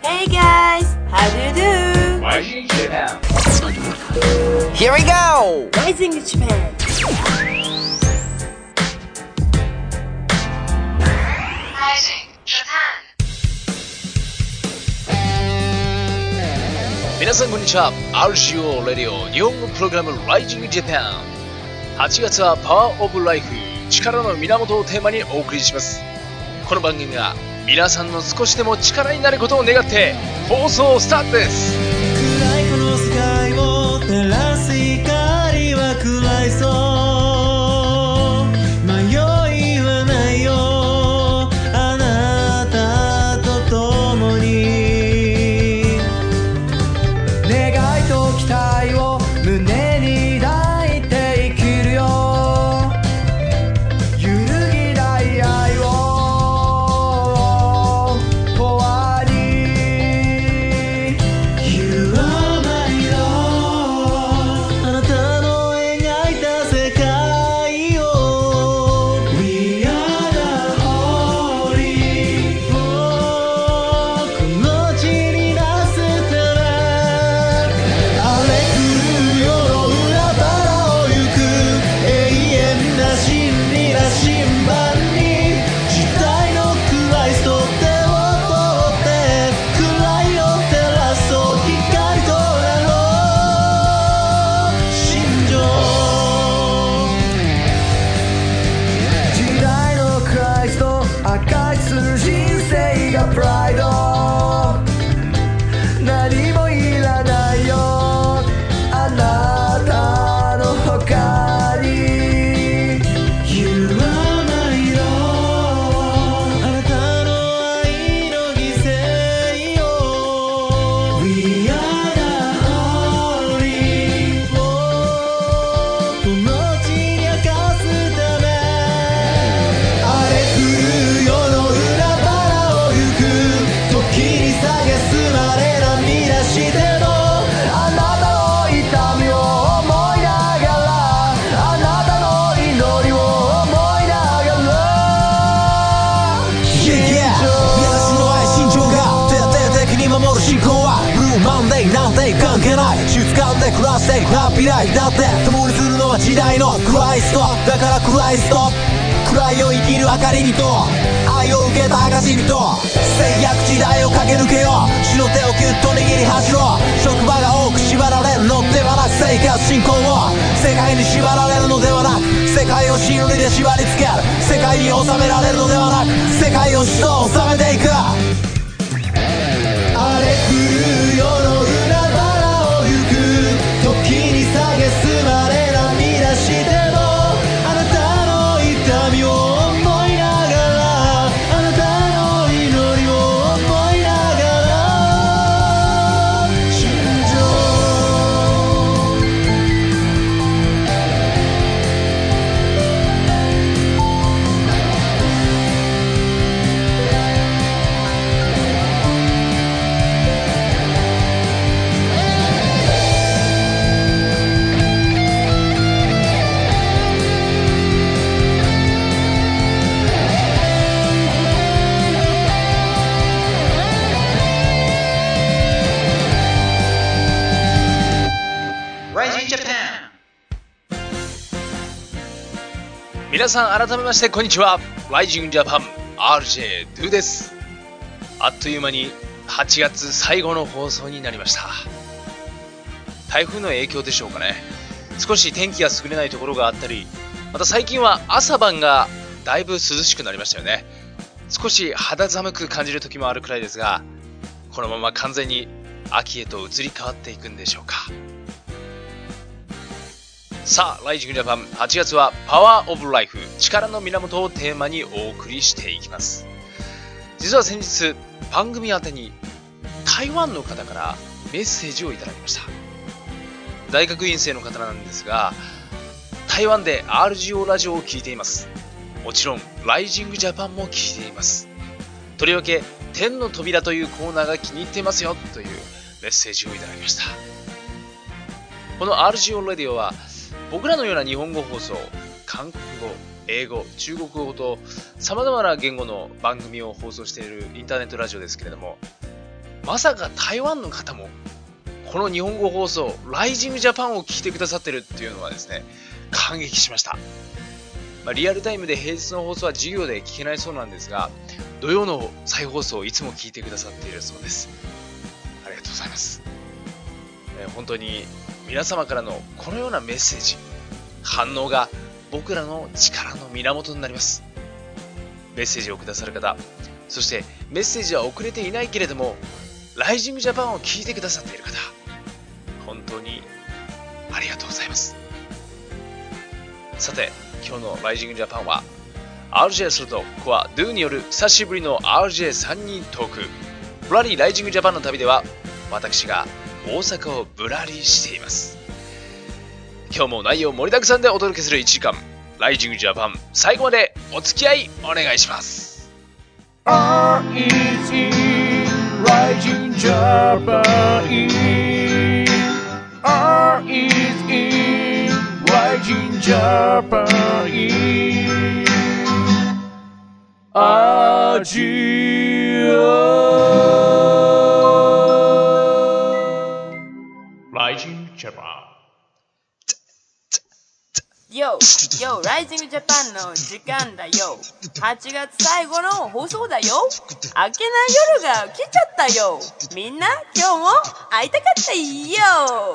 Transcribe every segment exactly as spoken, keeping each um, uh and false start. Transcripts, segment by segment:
Hey guys, how do you do? Rising Japan. Here we go! Rising Japan. Rising Japan. 皆さんこんにちは。 アールジーオー レディオ日本語プログラム Rising Japan。 はちがつはパワーオブライフ、力の源をテーマにお送りします。この番組が皆さんの少しでも力になることを願って放送スタートです。 暗いこの世界を照らす光は暗いそう迷いはないよあなたと共に願いと期待を胸に抱いて生きるよ揺るぎない愛を永遠に You are my love あなたの描いた世界を We are the holy この地に出すため荒れ狂う世の裏腹を行く永遠な真理な審判に時代のクライスト手を取って暗いを照らそう光となろう心情時代のクライスト赤いする人生がプライド何もいらないよあなたの他に You are my love あなたの愛の犠牲よ We are the holy この地に明かすため荒れ狂う世の裏腹を行く時に蔑まれ涙してもあなたの痛みを思いながらあなたの祈りを思いながら Yeah yeah 私の愛心情が徹底的に守る信仰はブルーマンデーなんて関係ない質感で暮らしてハッピーライフだって共にするのは時代のクライストだからクライスト暗いを生きる明かりにと愛を受けた証にと制約時代を駆け抜けよう死の手をギュッと握り走ろう職場が多く縛られるのではなく生活信仰を世界に縛られるのではなく世界を真理で縛り付ける世界に収められるのではなく世界を死と収めていく荒れ狂う世の裏腹を行く時に蔑まれ涙してもあなたの痛みを思いながらあなたの祈りを思いながら心情皆さん改めましてこんにちは。 Rising Japan アールジェー ドゥです。あっという間にはちがつ最後の放送になりました。台風の影響でしょうかね。少し天気が優れないところがあったり、また最近は朝晩がだいぶ涼しくなりましたよね。少し肌寒く感じる時もあるくらいですが、このまま完全に秋へと移り変わっていくんでしょうか。さあ、ライジングジャパンはちがつはパワーオブライフ、力の源をテーマにお送りしていきます。実は先日番組宛てに台湾の方からメッセージをいただきました。大学院生の方なんですが、台湾で アールジーオー ラジオを聞いています。もちろんライジングジャパンも聞いています。とりわけ天の扉というコーナーが気に入っていますよというメッセージをいただきました。この アールジーオー ラディオは僕らのような日本語放送、韓国語、英語、中国語と様々な言語の番組を放送しているインターネットラジオですけれども、 まさか台湾の方もこの日本語放送ライジングジャパンを聞いてくださってるっていうのはですね、感激しました。まあ、リアルタイムで平日の放送は授業で聞けないそうなんですが、土曜の再放送をいつも聞いてくださっているそうです。ありがとうございます。えー、本当に皆様からのこのようなメッセージ、反応が僕らの力の源になります。メッセージをくださる方、そしてメッセージは送れていないけれどもライジングジャパンを聞いてくださっている方、本当にありがとうございます。さて、今日のライジングジャパンは アールジェー ソルトコアドゥによる久しぶりの アールジェーさん 人トーク、ぶらりライジングジャパンの旅では私が大阪をぶらりしています。今日も内容盛りだくさんでお届けするいちじかん、ライジングジャパン、最後までお付き合いお願いします。 R is in Rising Japan. R is in Rising Japan. アジア Rising Japan. Yo! Yo! ライジングジャパンの時間だよ。はちがつ最後の放送だよ。明けない夜が来ちゃったよ。みんな今日も会いたかったよ。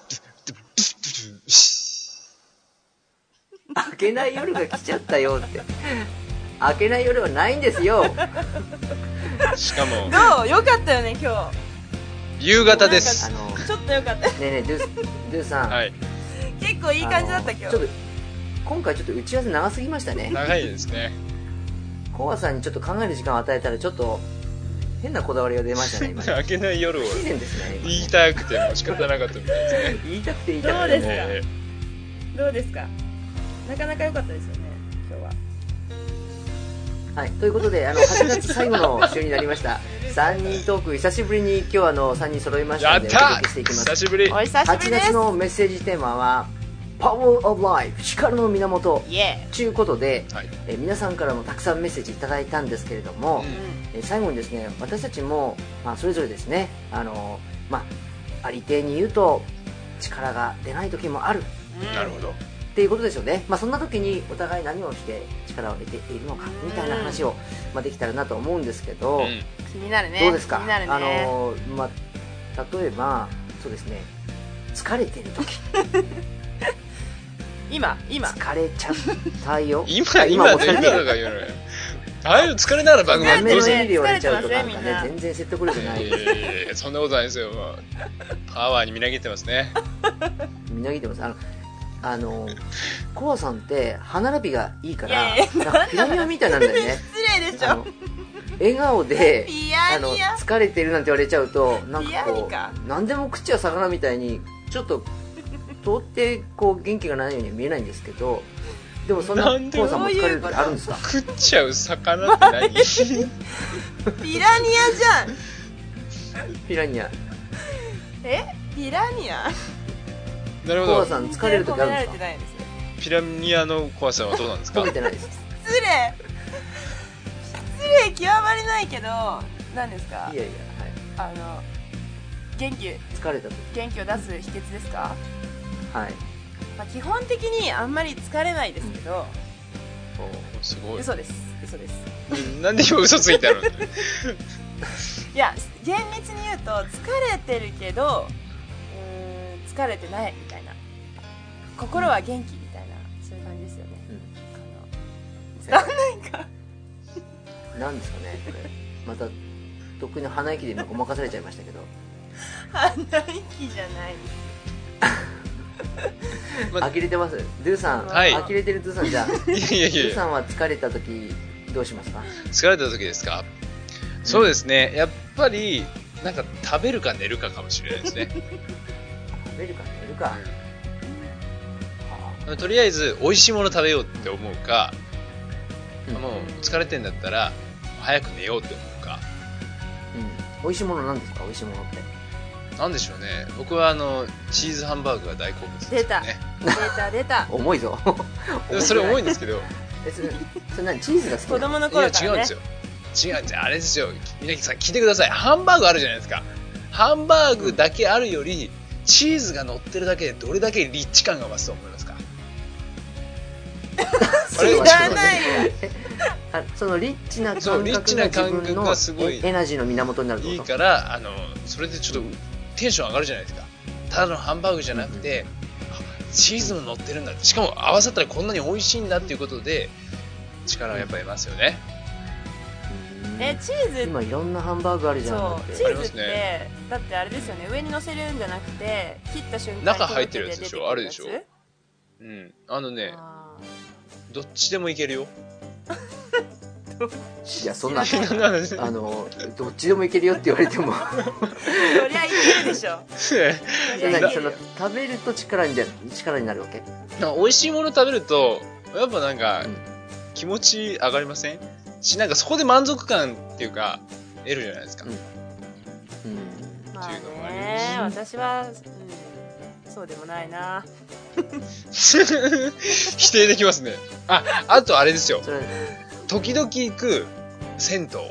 明けない夜が来ちゃったよって。明けない夜はないんですよ。 しかもどう？よかったよね今日。 夕方です。 あのちょっとよかった。 ねえねえドゥドゥさん、 はい、 結構いい感じだった今日。 ちょっと今回ちょっと打ち合わせ長すぎましたね。 長いですね。 コアさんにちょっと考える時間を与えたらちょっと変なこだわりが出ましたね今ね。 明けない夜を不自然ですね。今ね言いたくても仕方なかったみたいですね。 言いたくて言いたくて。 どうですか、 えどうですか。なかなか良かったですよね今日は。 はい、ということであのはちがつ最後の週になりました。さんにんトーク久しぶりに今日はあのさんにん揃いましたのでおやった届けしていきます。 久しぶり。 お久しぶり 8 です。 月のメッセージテーマは Power of Life 力の源イエということで、 はい、 え皆さんからもたくさんメッセージいただいたんですけれども、 うんえ最後にですね私たちも、まあ、それぞれですねあの、まあ、ありていに言うと力が出ない時もあるー。 なるほど。 っていうことですよね。まあ、そんな時にお互い何をして力を得ているのかみたいな話を、まあ、できたらなと思うんですけど、 うん、 気になるね。 どうですか。 気になるね。 あの、まあ、例えばそうですね疲れてる時今今疲れちゃったよ今今もう疲れてで今だから言うのよ。ああいう疲れなら番組目のどうせ。 意味で言われちゃうと疲れなんかてますねみんなね全然説得力ないいやいやいやそんなことないですよ。もうパワーにみなぎってますね。 みなぎってます。あのあのコアさんって歯並びがいいからいやいやなんかピラニアみたいなんだよね。 失礼でしょあの。笑顔でピあのアニア。 疲れてるなんて言われちゃうとなんピかこアニかう何でも食っちゃう魚みたいにちょっと到底こう元気がないようには見えないんですけど、でもそんななんでコアさんも疲れる時あるんですか。 食っちゃう魚って何？ ピラニアじゃん。 ピラニアえ？ピラニア？ なるほど。 コアさん疲れる時あるんですか。 褒められてないですよ。 ピラニアの怖さはどうなんですか褒め？てないです。 失礼。失礼極まりないけど、何ですかい。やいや、 あの元気はい、疲れた時元気を出す秘訣ですか。 はいまあ、基本的にあんまり疲れないですけど、 おすごい。 嘘です嘘です。 なんで今嘘ついたの？ いや厳密に言うと疲れてるけどうーん疲れてないみたいな、心は元気みたいな、そういう感じですよね。 うんあの伝わんないか。 なんですかねこれまた得意な鼻息で今ごまかされちゃいましたけど。 鼻息じゃない。 ま呆れてます。ドゥさん、 はい呆れてるドゥさんじゃあドいやいやいやゥさんは疲れた時どうしますか。 疲れた時ですか？そうですね。やっぱりなんか食べるか寝るかかもしれないですね。 食べるか寝るか。はとりあえず美味しいもの食べようって思うか、 あもう疲れてんだったら早く寝ようって思うか。 うん、美味しいものなんですか。美味しいものってなんでしょうね。僕はあのチーズハンバーグが大好物ですよね。 出た出た。 重いぞ。 でもそれ重いんですけど、 えそれそれ何チーズが好きなの。 子供のいや頃からね。 違うんですよ。 違う、あれですよ、皆さん聞いてください。ハンバーグあるじゃないですか。ハンバーグだけあるより、チーズが乗ってるだけでどれだけリッチ感が増すと思いますか？ 知らないあそのリッチなそう感リッチな覚が自感覚分のがすごいエエナジーの源になるっていいことからあのそれでちょっとテンション上がるじゃないですか。ただのハンバーグじゃなくて、あチーズも乗ってるんだ、しかも合わさったらこんなに美味しいんだっていうことで力をやっぱ得ますよね。 えチーズ今いろんなハンバーグあるじゃんだってそうチーズって、 ありますねだってあれですよね、上に乗せるんじゃなくて切った瞬間に中入ってるやつでしょ、 とろあるでしょ。 けて出てくるうんあのねやつあどっちでもいけるよ。 いやそんな知らないあのどっちでもいけるよって言われてもーそりゃいけるでしょそりゃいけるよ何その食べると力にじゃ力になるわけ？ なんか美味しいもの食べるとやっぱなんかうん気持ち上がりませんし、なんかそこで満足感っていうか得るじゃないですか。 うんうんまあっていうのもありね私は、うん、そうでもないな否定できますね。ああとあれですよ、 それ時々行く銭湯、 銭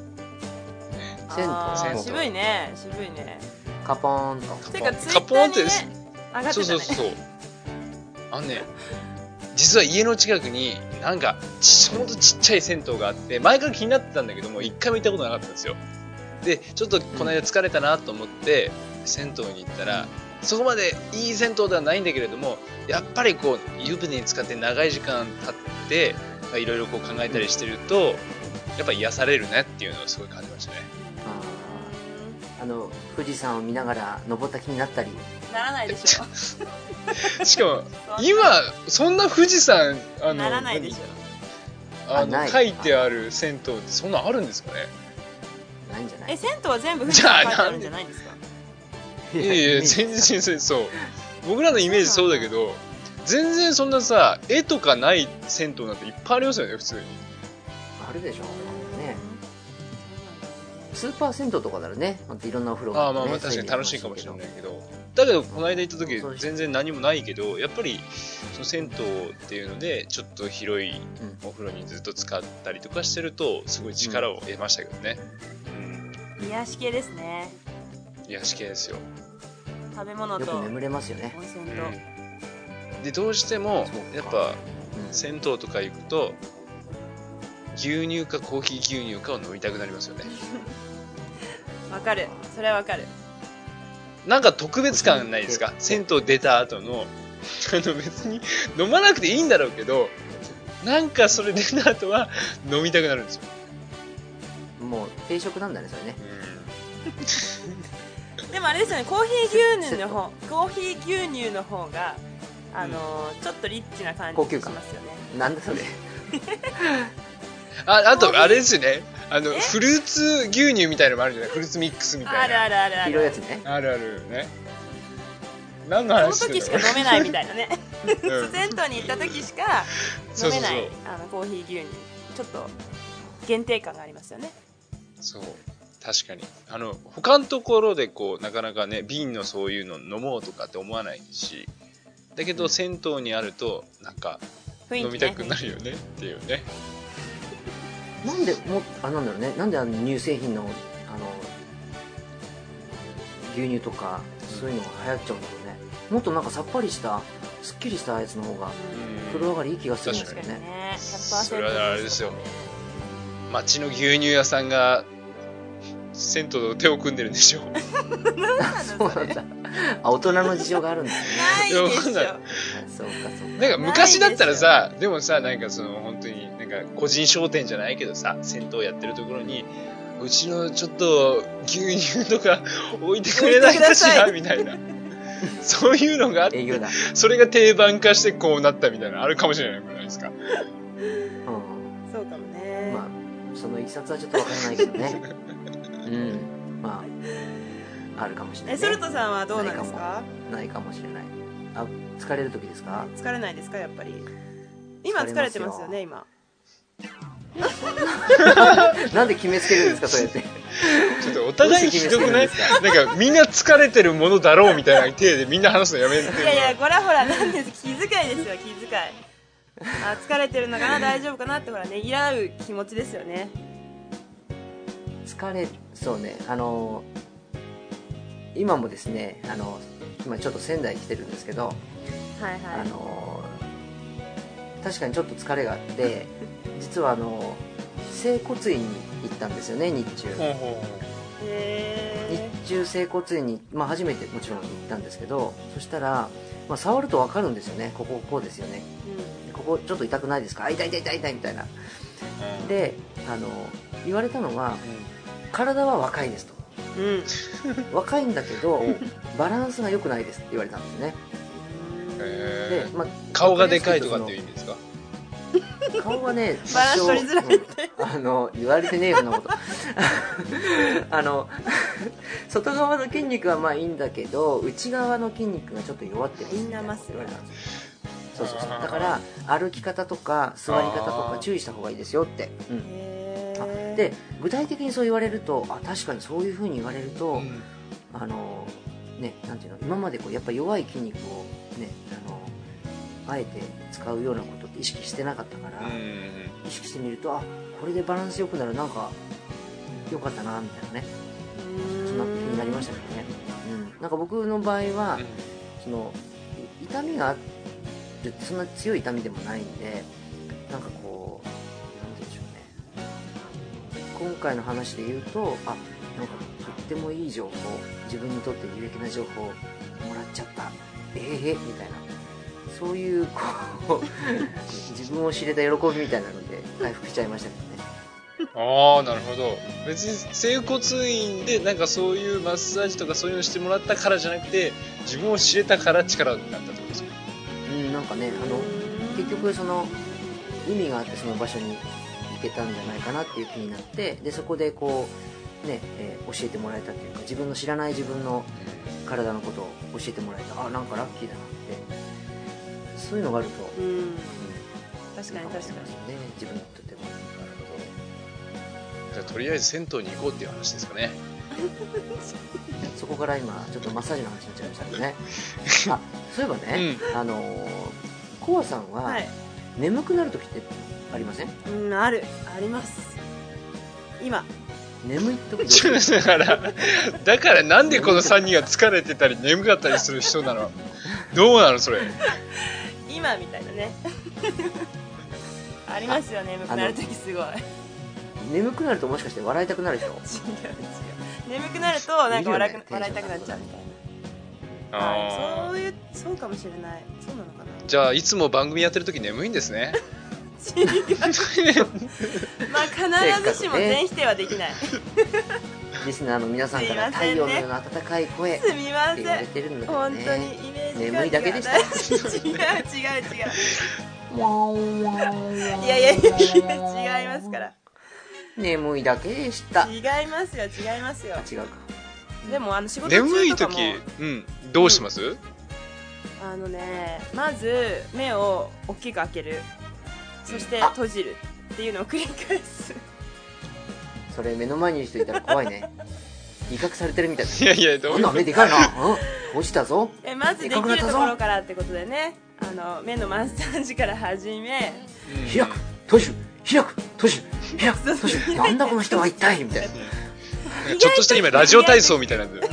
あー湯銭湯渋いね渋いねカポーンとてかツイカッターにねポンって上がってたねそうそうそうあのね実は家の近くになんかちほんとちっちゃい銭湯があって、前から気になってたんだけども一回も行ったことなかったんですよ。でちょっとこの間疲れたなと思って銭湯に行ったら、そこまでいい銭湯ではないんだけれども、やっぱりこう湯船に浸かって長い時間経っていろいろこう考えたりしてるとやっぱ癒されるねっていうのをすごい感じましたね。 あーあの富士山を見ながら登った気になったりならないでしょしかも今そんな富士山あのならないでしょあのあない書いてある銭湯ってそんなんあるんですかね。 ないんじゃない？ え銭湯は全部富士山書いてあるんじゃないんですか？ いやいや全然そうそう僕らのイメージそうだけど全然そんなさ絵とかない銭湯なんていっぱいありますよね普通に。 あるでしょね。スーパー銭湯とかだろね、ほんといろんなお風呂がああってねまあまあ確かに楽しいかもしれないそううけど、だけどこの間行った時そう全然何もないけどやっぱりその銭湯っていうのでちょっと広いうんお風呂にずっと使ったりとかしてるとすごい力を得ましたけどね。うん、 癒し系ですね。 癒し系ですよ。 食べ物と温よく眠れますよね。 泉と、 うん、でどうしてもそうかやっぱうん銭湯とか行くと牛乳かコーヒー牛乳かを飲みたくなりますよね。 わかる、それはわかる。 なんか特別感ないですか？銭湯出た後のあの別に飲まなくていいんだろうけどなんかそれ出た後は飲みたくなるんですよ。 もう定食なんだねそれね。 でもあれですよね、コーヒー牛乳の方コーヒー牛乳の方があのーちょっとリッチな感じし高級感ますよね。 なんだそれ。 ああとあれですよね、あのえフルーツ牛乳みたいのもあるじゃない、フルーツミックスみたあるいなあるあるある。 黄色いやつね。 あるあるね。何のその話して時しかんだ飲めないみたいなね。 うん銭湯に行った時しか飲めないそうそうあのコーヒー牛乳、ちょっと限定感がありますよね。 そう確かにあの他のところでこうなかなかね瓶のそういうの飲もうとかって思わないし、だけど銭湯にあるとなんか雰囲気、ね、 飲みたくなるよねっていうね。 なんでもあなんだろうね、なんであの乳製品のあの牛乳とかそういうのが流行っちゃうんだろうね。もっとなんかさっぱりしたすっきりしたやつの方が風呂上がりいい気がするんです確よね。 かにね。ひゃくパーセントそれはあれですよ、町の牛乳屋さんが銭湯と手を組んでるんでしょう。 そうなんだ。あ、大人の事情があるんですね。 ないでしょ。 いやわかんないあそうかそうか。 なんか昔だったらさ、でもさ、なんかその本当になんか個人商店じゃないけどさ、銭湯やってるところにうちのちょっと牛乳とか置いてくれないかしらみたいな、そういうのがあって営業だ。 それが定番化してこうなったみたいなのあるかもしれないじゃないですか。 うん。 そうかもね。 まあそのいきさつはちょっとわからないけどね。うん。まああるかもしれない、 え、 ね。 ソルトさんはどうなんですか？ ないかもしれない。あ、疲れる時ですか？ 疲れないですか、やっぱり。今疲れてますよね、今。 なんで決めつけるんですか、そうやって。 ちょっとお互いひどくない？なんかみんな疲れてるものだろうみたいな体でみんな話すのやめて。 いやいや、これはほら、なんです、気遣いですよ、気遣い。あ、疲れてるのかな、大丈夫かなって、ほらね、いらう気持ちですよね。 疲れそうね、あの今もですね、あの今ちょっと仙台来てるんですけど、 はいはいあの確かにちょっと疲れがあって実はあの整骨院に行ったんですよね、日中。 ほうほうほう。 へ日中整骨院に、まあ、初めてもちろん行ったんですけど、そしたら、まあ、触ると分かるんですよね、こここうですよね、 ーここちょっと痛くないですか、あ痛い痛い痛い痛いみたいな。であの言われたのは、体は若いですと、 うんうん若いんだけどバランスが良くないですって言われたんですね。 へー、 でまあ、 顔がでかいとかっていう意味ですか？ 顔はねバランス取りづらいってうんあの言われてねえよそんなことあの外側の筋肉はまあいいんだけど内側の筋肉がちょっと弱ってますインナーマッスル言われたんですよ。そうそうそう、だから歩き方とか座り方とか注意した方がいいですよって、うん、 へあーで具体的にそう言われると、あ確かにそういう風に言われると、 うんあのね、なんていうの、今までこうやっぱ弱い筋肉をね、あのあえて使うようなことって意識してなかったから、 うん意識してみると、あこれでバランス良くなる、なんか良かったなみたいなね、そんな気になりましたけどね、うん、なんか僕の場合は、そのい痛みがあるってそんな強い痛みでもないんで、なんかこうなんて言うんでしょうね、今回の話で言うと、あなんかとってもいい情報、自分にとって有益な情報もらっちゃった、えー、えみたいな、そういうこう自分を知れた喜びみたいなので回復しちゃいましたけどね。 ああ、なるほど。別に整骨院でなんかそういうマッサージとかそういうのしてもらったからじゃなくて、自分を知れたから力になったってことですか？ うん、なんかね、あの結局その意味があってその場所に行けたんじゃないかなっていう気になって、でそこでこうね、えー教えてもらえたっていうか、自分の知らない自分の体のことを教えてもらえた、あなんかラッキーだなって、そういうのがあると、 うんうん確かに確かにね、自分にとっても。 じゃあとりあえず銭湯に行こうっていう話ですかね。 そこから今ちょっとマッサージの話になっちゃいましたけどね。あそういえばね、あのーコアさんは、 はい眠くなる時ってありません？ うんあるあります今眠い時どうする？ だからだからなんでこのさんにんが疲れてたり眠かったりする人なの？どうなのそれ？ 今みたいなねありますよね、眠くなるときすごい違う違う眠くなるともしかして笑いたくなる人？ 眠くなるとなんか笑いいるよね笑いたくなっちゃうみたいな、 あはい、そういうそうかもしれないそうなのかなじゃあいつも番組やってる時眠いんですね。 違うまあ必ずしも全否定はできないリスナーの皆さんから太陽のような温かい声ってすみません言われてるんだけど本当にね。 イメージ眠いだけでした違う違う違ういやいやいやいや違いますから眠いだけでした。 違いますよ違いますよ違うか。 でもあの仕事中眠いとかも時、うん、どうします？ あのねまず目を大きく開けるそしてあ閉じるっていうのを繰り返すそれ目の前にいる人いたら怖いね。威嚇されてるみたいいやいやどな。こんういうなん目でかいな。うん落ちたぞ。 えまずできるところからってことでねあの目のマッサージから始めうん開く閉じる開く閉じる開く閉じるなんだこの人は一体みたいな。 ちょっとした今ラジオ体操みたいなんだよ。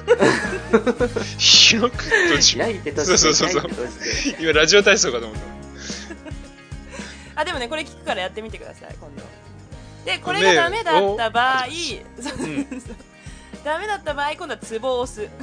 広く閉じる。 開いて閉じてそうそうそうそう開いて閉じて。 今ラジオ体操かと思った。 あでもねこれ聞くからやってみてください今度でこれがダメだった場合、そうそうそうダメだった場合今度はツボを押す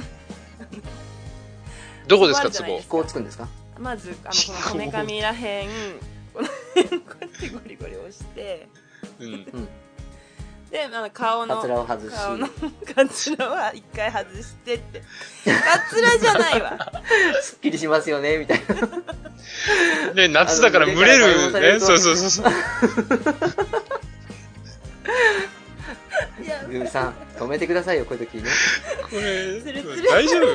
どこですかツボツボあるじゃないです？ こうつくんですか？ まずあのこのこめかみらへんこの辺こうやってゴリゴリ押してうん。 うん。 であの顔のカツラを外し顔のカツラは一回外してってカツラじゃないわすっきりしますよねみたいな。 ね夏だから蒸れるね。そうそうそうそう。 いやルーさん止めてくださいよこういう時ね。 これツルツル大丈夫？ だ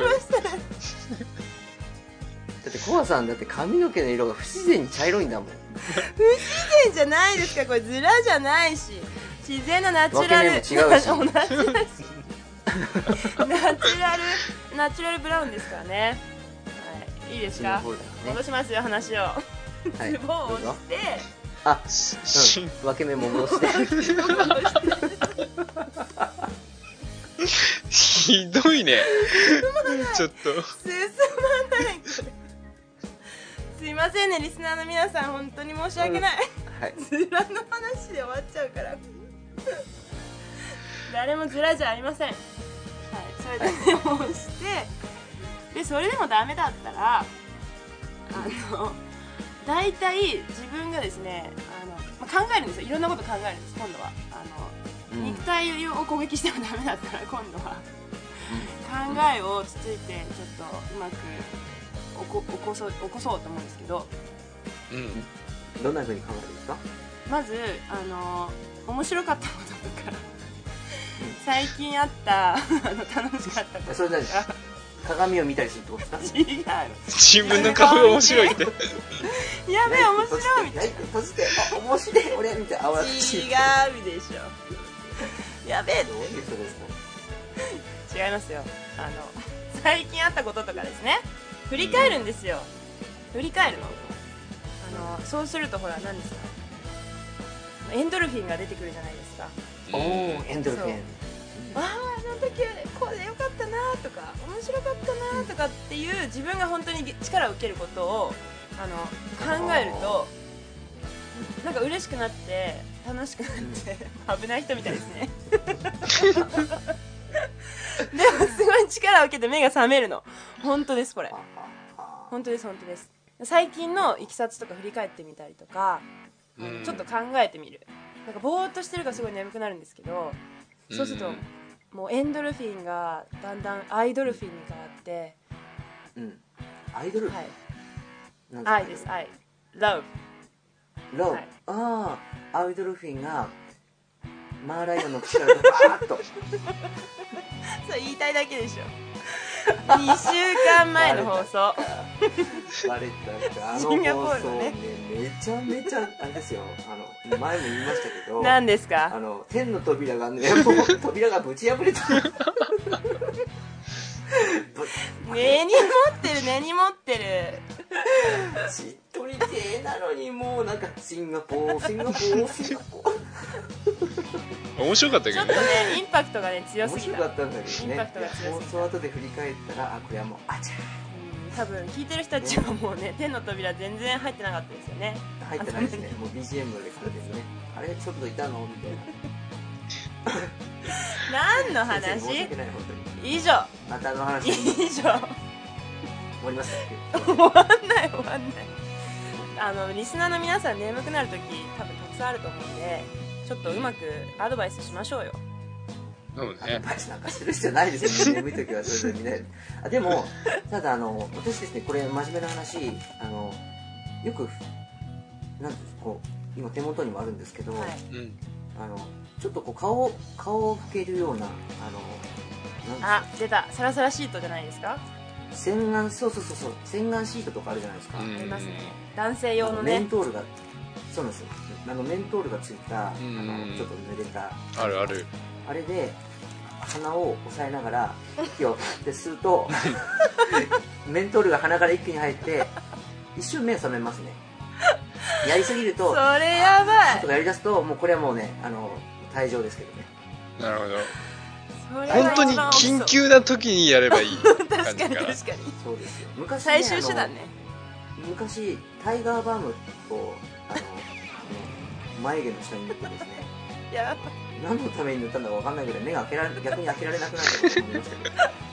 ってコアさんだって髪の毛の色が不自然に茶色いんだもん。 不自然じゃないですかこれズラじゃないし自然なナチュラル分け目も違うし同じだしナチュラルナチュラルブラウンですからねはいいいですかそっちの方だよね戻しますよ話をはいツボを押どうぞしてあ、 しうん、分け目も戻して。 ひどいね。ちょっと進まないこれ。すいませんねリスナーの皆さん、本当に申し訳ない、 はい、 ズラの話で終わっちゃうから誰もズラじゃありません。はい、それでメモをしてでそれでもダメだったらあの大体自分がですねあの、まあ、考えるんですよ。いろんなこと考えるんです今度は。あの、うん、肉体を攻撃してもダメだったら今度は、うん、考えをつついてちょっとうまく起こ、起こそう、起こそうと思うんですけど、 うん、どんな風に考えるんですか？ まずあの面白かったこととか最近あったあの楽しかったこととか。 それ何鏡を見たりするってことですか？ 違う。 自分の顔が面白いってやべえ面白いみたいな。 閉じてあ面白い俺みたいな。違うでしょ。やべえ。 どういう人ですか？違いますよ。あの最近あったこととかですね。振り返るんですよ。振り返るの。あのそうするとほら何ですか。エンドルフィンが出てくるじゃないですか。 おおエンドルフィン。 あああの時これ良かったなとか面白かったなとかっていう自分が本当に力を受けることをあの考えるとなんか嬉しくなって楽しくなって危ない人みたいですねでもすごい力を受けて目が覚めるの。本当ですこれ。本当です本当です。最近のいきさつとか振り返ってみたりとかちょっと考えてみる。なんかぼーっとしてるからすごい眠くなるんですけどそうするともうエンドルフィンがだんだんアイドルフィンに変わって、 うん、アイドルフィン、 はい、愛です愛 Love Love、はい、ああアイドルフィンがマーライオンの口からバーッとそれ言いたいだけでしょにしゅうかんまえの放送バレたかあの放送ねめちゃめちゃあれですよ。あの前も言いましたけど何ですか？あの天の扉がねもう扉がぶち破れた根に持ってる根に持ってるしっとり系なのにもうなんかシンガポーシンガポーシンガポー面白かったけどね。 ちょっとねインパクトがね強すぎた。 面白かったんだけどね。 インパクトが強すぎた。 放送後で振り返ったらあこれはもうあちゃー多分聞いてる人たちはもうね天の扉全然入ってなかったですよね。 入ってないですね。もう ビージーエム でからですね。あれちょっといたのみたいな何の話？ 申し訳ない本当に。 以上またあの話以上終わります終わんない終わんないあのリスナーの皆さん眠くなるとき多分たくさんあると思うんでちょっとうまくアドバイスしましょうよ。 そうね。 アドバイスなんかする必要ないですよね。眠いときはそれぞれ見ないあでもただあの私ですねこれ真面目な話あのよくなんてこう今手元にもあるんですけど、はい、あのちょっとこう顔顔を拭けるようなあのあ出たサラサラシートじゃないですか。 洗顔そうそうそうそう洗顔シートとかあるじゃないですか。 ありますね。男性用のねメントールがそうなんですよ。あのメントールがついたあのちょっと濡れたあるあるあれで鼻を押さえながら息をって吸うとメントールが鼻から一気に入って一瞬目が覚めますね。やりすぎるとそれやばいとかやりだすともうこれはもうねあの退場ですけどね。 なるほど。本当に緊急な時にやればいい確かに確かにそうですよ。昔、 ね、最終手段ね。 昔タイガーバームをあの眉毛の下に塗ってですねいや何のために塗ったんだか分かんないぐらい目が開けられ逆に開けられなくなったと思いましたけど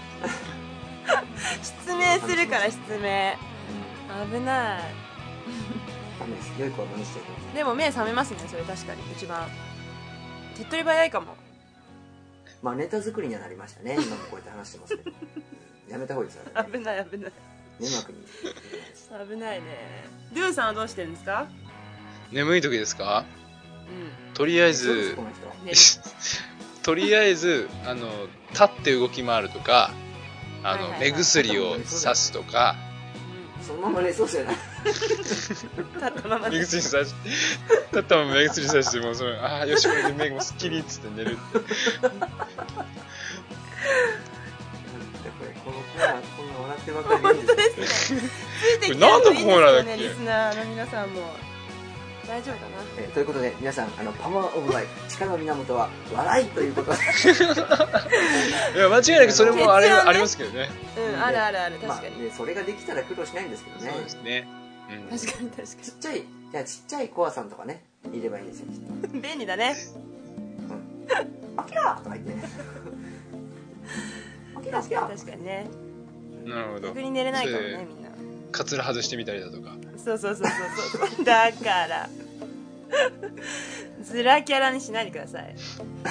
失明するから失明、うん、危ないダメです。良い子は真似しちゃいけない。 でも目覚めますねそれ確かに一番手っ取り早いかも。 まあネタ作りにはなりましたね。今もこうやって話してますけどやめた方がいいですよね。 危ない危ない粘膜に危ないね。ドゥーさんはどうしてるんですか？ 眠い時ですか？ うんとりあえずとりあえずあの立って動き回るとかあの、はいはいはい、目薬をさすとかそのまま寝そうじゃない立ったまま目薬さし立ったまま目薬さしてもうそれああよしこれで目がすっきりっつって寝るってこのコーナーこんな笑ってばかり本当ですねついてきてるといいですよねリスナーの皆さんも大丈夫かな。 えーということで皆さん、あのパワーオブライフ、力の源は笑いということでいや間違いなくそれもあれ、 結論ねありますけどね。 うん、あるあるある、確かに。 まあね、それができたら苦労しないんですけどね。 そうですね。うん、 確かに確かちっちゃい、じゃあちっちゃいコアさんとかね、いればいいですよ、きっと。 に。便利だね。 アキラーとか言って。アキラー確かに確かにね。 なるほど。 逆に寝れないかもそれね、みんな。 カツラ外してみたりだとか。 そうそうそうそうそう。だから。ズラキャラにしないでください。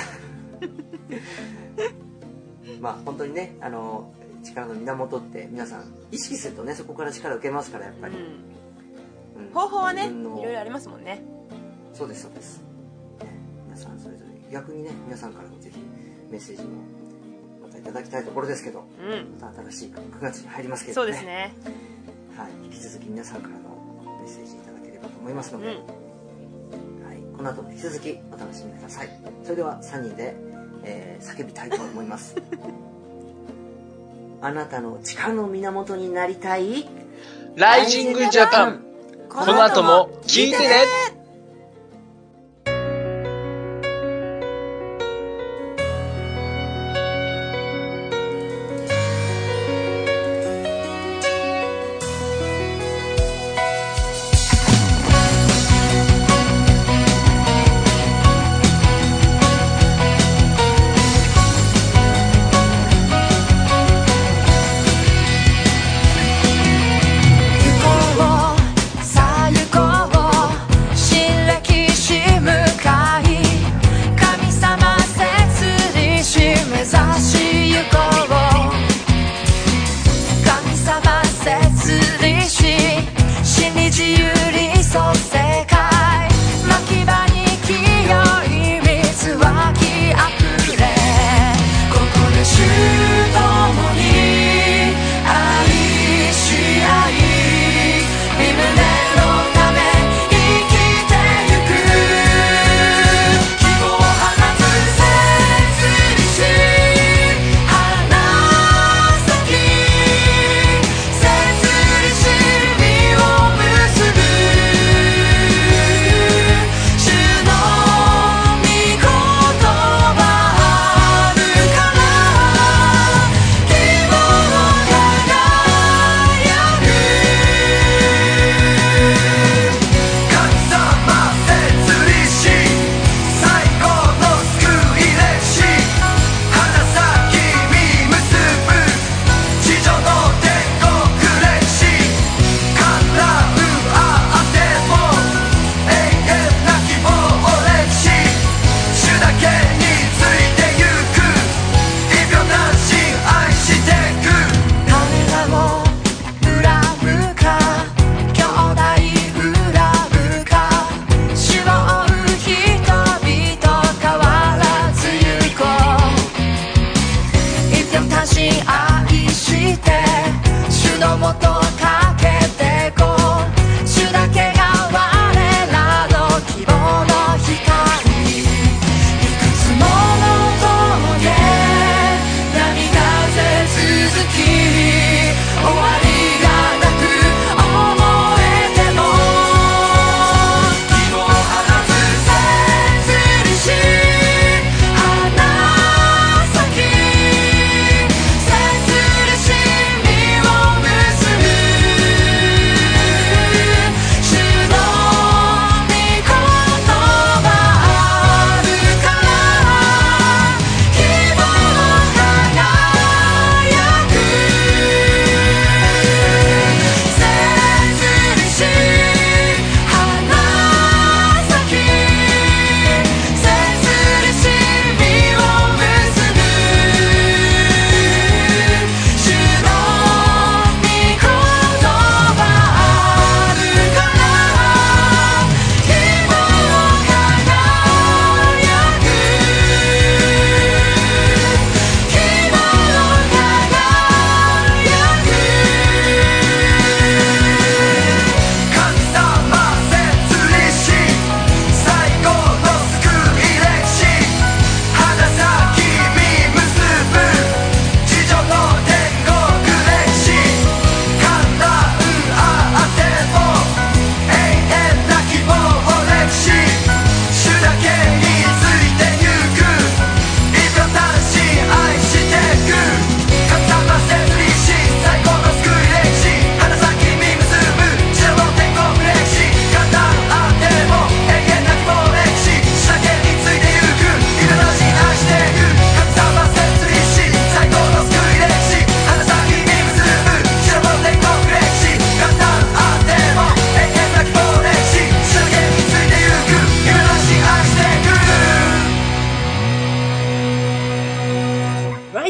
まあ本当にね、あの力の源って皆さん意識するとね、そこから力を受けますからやっぱり。 うん。 うん方法はね、い自分のろいろありますもんね。 そうですそうです。ね皆さんそれぞれ逆にね、皆さんからもぜひメッセージもまたいただきたいところですけど、 うん。 また新しいくがつに入りますけどね。 そうですね。 はい、引き続き皆さんからのメッセージいただければと思いますので、 うん。 はい、この後も引き続きお楽しみください。それではさんにんで、えー叫びたいと思いますあなたの力の源になりたいライジングジャパン、この後も聞いてね。 行こうさあ行こう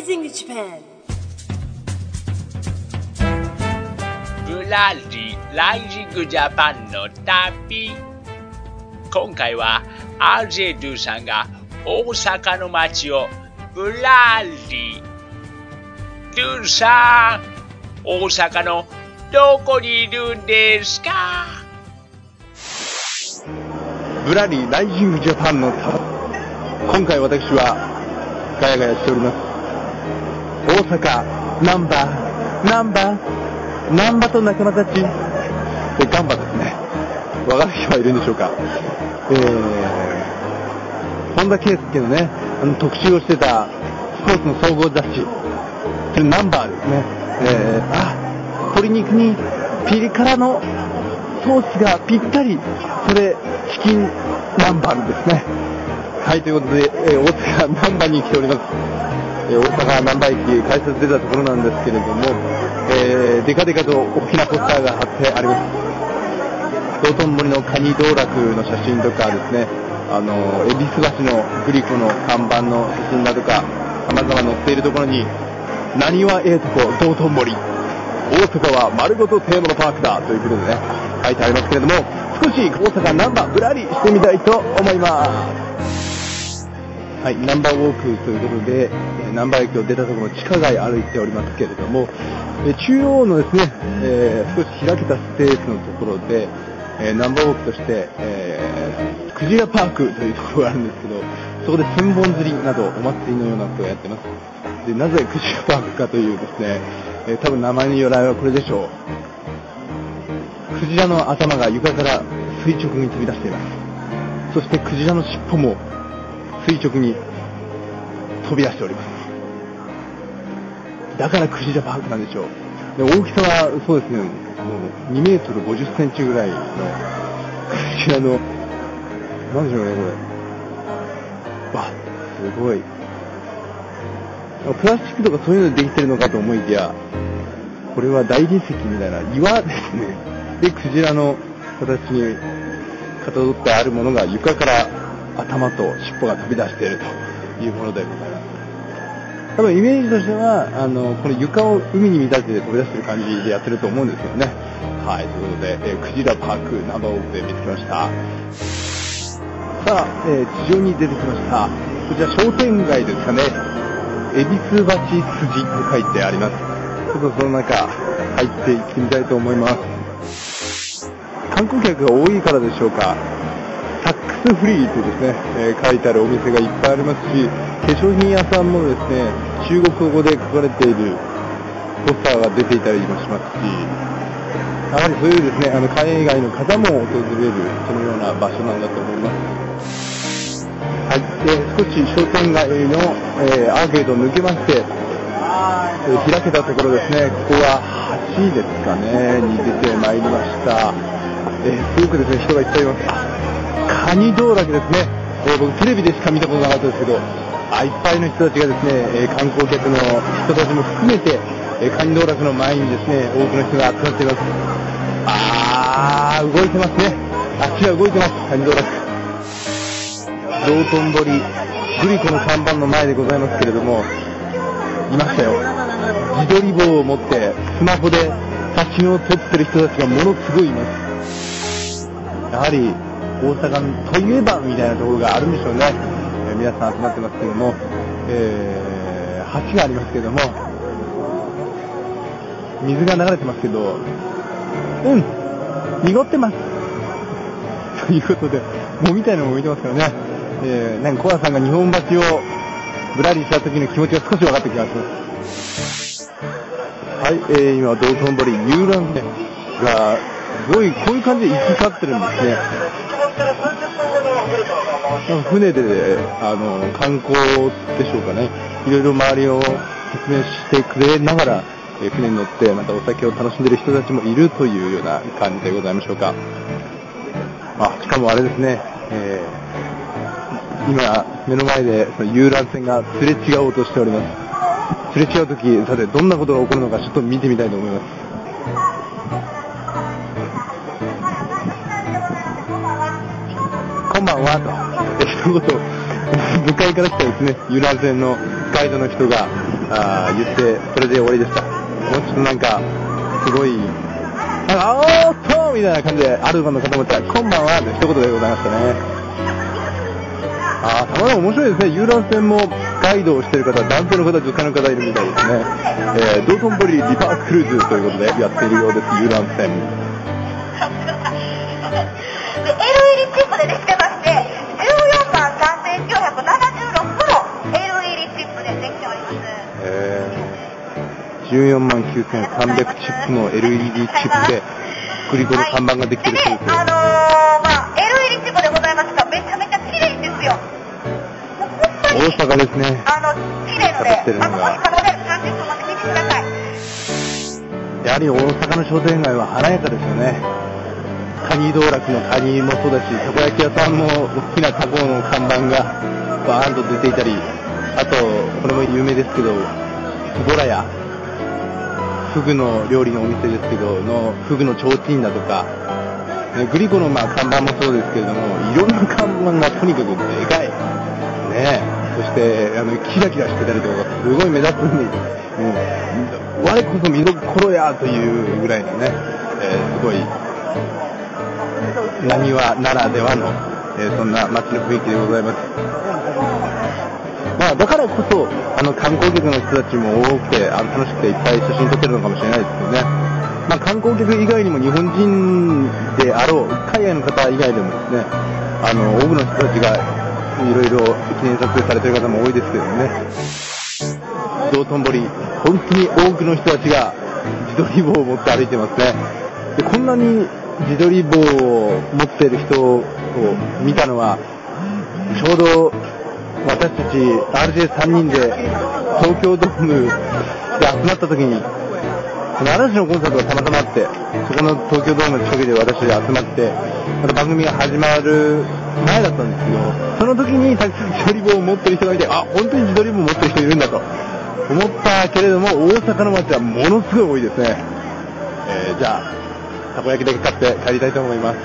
Rising Japan ぶらりライジングジャパンの旅。今回は アールジェー ドゥさんが大阪の街をぶらり。ドゥさん、大阪のどこにいるんですか？ ぶらりライジングジャパンの旅。今回私はガヤガヤしております。大阪ナンバーナンバーナンバと仲間たち。これガンバですね。わかる人はいるんでしょうか。えー、本田圭佑のね、あの特集をしてたスポーツの総合雑誌。それナンバーですね。えー、あ、鶏肉にピリ辛のソースがぴったり。それチキン南蛮ですね。はい、ということで、えー、大阪難波に来ております。えー、大阪難波駅改札出たところなんですけれども、えー、デカデカと大きなポスターが貼ってあります。道頓堀のカニ道楽の写真とかですね、あの恵比寿橋のグリコの看板の写真だとか様々載っているところに、何はええとこ道頓堀、大阪は丸ごとテーマのパークだということでね、書いてありますけれども、少し大阪ナンバーぶらりしてみたいと思います。はい、ナンバーウォークということで、ナンバー駅を出たところの地下街歩いておりますけれども、中央のですね、えー、少し開けたスペースのところで、えー、ナンバーウォークとして、えー、クジラパークというところがあるんですけど、そこで千本釣りなどお祭りのようなことをやってます。で、なぜクジラパークかというですね、えー、多分名前の由来はこれでしょう。クジラの頭が床から垂直に飛び出しています。そしてクジラの尻尾も垂直に飛び出しております。だからクジラパークなんでしょう。で、大きさはそうですね、もうにメートルごじゅっセンチぐらいのクジラの、なんでしょうね、これ。わ、すごい。プラスチックとかそういうのでできてるのかと思いきや、これは大理石みたいな岩ですね。で、クジラの形にかたどってあるものが床から頭と尻尾が飛び出しているというものでございます。多分イメージとしては、あの、この床を海に見立てて飛び出している感じでやってると思うんですけどね。はい、ということで、えー、クジラパークナンバーウォークで見つけました。さあ、えー、地上に出てきました。こちら商店街ですかね。恵比寿橋筋と書いてあります。ちょっとその中入っていってみたいと思います。観光客が多いからでしょうか、タックスフリーとですね、えー、書いてあるお店がいっぱいありますし、化粧品屋さんもですね、中国語で書かれているポスターが出ていたりもしますし、やはりそういうですね、あの海外の方も訪れるそのような場所なんだと思います。はい、で少し商店街の、えー、アーケードを抜けまして、えー、開けたところですね、ここは橋ですかねに出てまいりました。えー、すごくですね、人がいっぱいいます。あ、カニ道楽ですね。えー、僕テレビでしか見たことなかったですけど、あ、いっぱいの人たちがですね、えー、観光客の人たちも含めて、えー、カニ道楽の前にですね、多くの人が集まっています。あー、動いてますね。あっちは動いてます、カニ道楽。道頓堀グリコの看板の前でございますけれども、いましたよ。自撮り棒を持ってスマホで写真を撮ってる人たちがものすごいいます。やはり大阪といえばみたいなところがあるんでしょうね。えー、皆さん集まってますけども、えー、橋がありますけども、水が流れてますけど、うん、濁ってますということで、もみたいなのも見てますからね。えー、なんかコアさんが日本橋をぶらりした時の気持ちが少し分かってきました。はい、えー、今道頓堀遊覧船がすごいこういう感じで行き交ってるんですね。船で、あの観光でしょうかね、いろいろ周りを説明してくれながら、えー、船に乗ってまたお酒を楽しんでいる人たちもいるというような感じでございましょうか。あ、しかもあれですね、えー今目の前でその遊覧船がすれ違おうとしております。すれ違うとき、さてどんなことが起こるのかちょっと見てみたいと思います。こんばんはと一言向かいから来たですね、遊覧船のガイドの人があ言って、それで終わりでした。もうちょっとなんか、すごい、なんか、おーっとみたいな感じで、アルバの方もたら、こんばんはって一言でございましたね。あー、たまら面白いですね。遊覧船もガイドをしてる方、男性の方、女性の方いるみたいですね。えー、道頓堀リバークルーズということでやっているようです、遊覧船。 で エルイーディー チップでできてまして、じゅうよんまんさんぜんきゅうひゃくななじゅうろっこの エルイーディー チップでできております。 えー、じゅうよんまんきゅうせんさんびゃくチップの エルイーディー チップでグリコの看板ができてるそうです。 でね、あのー、まあ エルイーディー チップでございますが、めちゃめちゃ綺麗ですよ。 大阪ですね。 あの綺麗ので、あのもし可能でさんじゅっぷんまで見てください。 やはり大阪の商店街は華やかですよね。カニ道楽のカニもそうだし、たこ焼き屋さんも大きなタコの看板がバーンと出ていたり、あとこれも有名ですけど、つぼら屋、フグの料理のお店ですけどのフグの提灯だとか、ね、グリコのまあ看板もそうですけれども、いろんな看板がとにかくでかいね。そしてあのキラキラしてたりとかすごい目立つんで、うん、我こそ見どころやというぐらいのね、えー、すごいなにわならではの、えー、そんな街の雰囲気でございます。まあだからこそあの観光客の人たちも多くて、あの楽しくていっぱい写真撮ってるのかもしれないですけどね。まあ観光客以外にも日本人であろう海外の方以外でもですね、あの多くの人たちがいろいろ記念撮影されてる方も多いですけどね。道頓堀、本当に多くの人たちが自撮り棒を持って歩いてますね。でこんなに自撮り棒を持っている人を見たのは、ちょうど私たち アールジェーさん 人で東京ドームで集まった時に、嵐のコンサートがたまたまあって、そこの東京ドームの近くで私たち集まって、また番組が始まる前だったんですけど、その時にたくさん自撮り棒を持ってる人がいて、あ、本当に自撮り棒を持ってる人いるんだと思ったけれども、大阪の街はものすごい多いですね。えー、じゃあたこ焼きだけ買って帰りたいと思います。